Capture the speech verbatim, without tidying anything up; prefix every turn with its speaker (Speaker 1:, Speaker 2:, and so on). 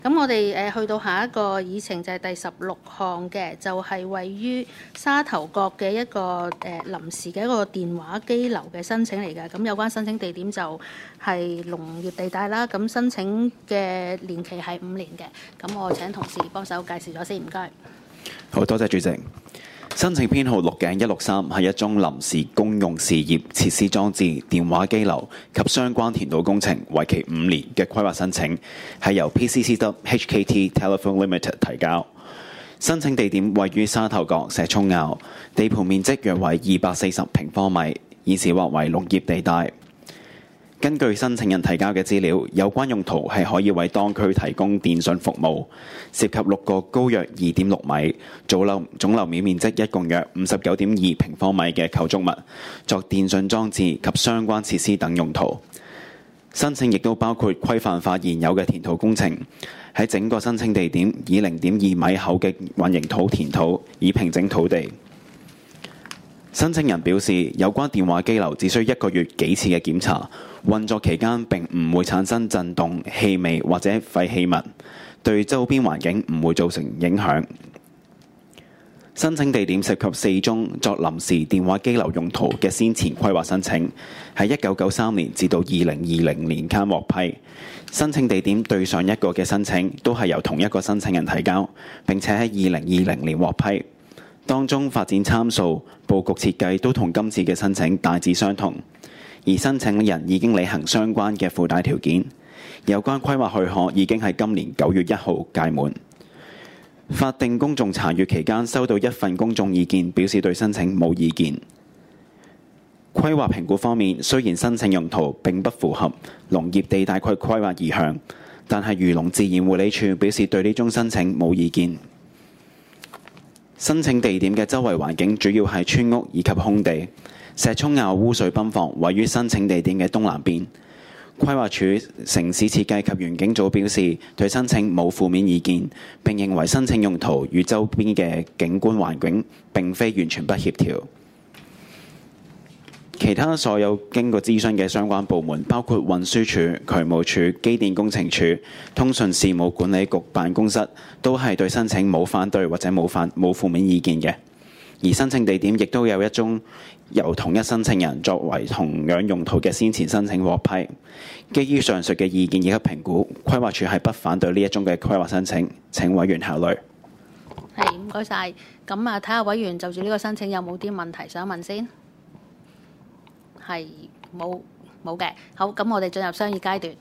Speaker 1: 咁我哋誒去到下一個議程就係第十六項嘅，就係、是、位於沙頭角嘅一個誒、呃、臨時嘅一個電話機樓嘅申請嚟嘅。咁有關申請地點就係農業地帶啦。咁申請嘅年期係五年嘅。咁我請同事幫手介紹咗先，唔該。
Speaker 2: 好多謝主席。申請編號六嘅一六三係一宗臨時公用事業設施裝置電話機樓及相關填土工程，為期五年嘅規劃申請，係由 P C C W H K T Telephone Limited 提交。申請地點位於沙頭角石涌坳，地盤面積約為二百四十平方米，現時劃為農業地帶。根據申請人提交嘅資料，有關用途係可以為當區提供電訊服務，涉及六個高約二點六米、總樓總樓面面積一共約五十九點二平方米嘅構築物，作電訊裝置及相關設施等用途。申請亦都包括規範化現有嘅填土工程，喺整個申請地點以零點二米厚嘅混凝土填土，以平整土地。申請人表示，有關電話機樓只需一個月幾次嘅檢查，運作期間並唔會產生震動、氣味或者廢棄物，對周邊環境唔會造成影響。申請地點涉及四宗作臨時電話機樓用途嘅先前規劃申請，喺一九九三年至到二零二零年間獲批。申請地點對上一個嘅申請都係由同一個申請人提交，並且喺二零二零年獲批。當中發展參數、佈局設計都同今次嘅申請大致相同，而申請人已經履行相關嘅附帶條件。有關規劃許可已經喺今年九月一號屆滿。法定公眾查閱期間收到一份公眾意見，表示對申請冇意見。規劃評估方面，雖然申請用途並不符合農業地帶區規劃意向，但係漁農自然護理署表示對呢宗申請冇意見。申請地點嘅周圍環境主要係村屋以及空地。石涌坳污水泵房位於申請地點嘅東南邊。規劃署城市設計及園境組表示對申請冇負面意見，並認為申請用途與周邊嘅景觀環境並非完全不協調。其他所有經過諮詢嘅相關部門，包括運輸署、渠務署、機電工程署、通訊事務管理局辦公室，都係對申請冇反對或者冇反冇負面意見嘅。而申請地點亦都有一宗由同一申請人作為同樣用途嘅先前申請獲批。基於上述嘅意見以及評估，規劃署係不反對呢一宗嘅規劃申請。請委員考慮。
Speaker 1: 係，唔該晒。咁啊，睇下委員就住呢個申請有冇啲問題想問先。係冇冇嘅。好，咁我哋進入商議階段。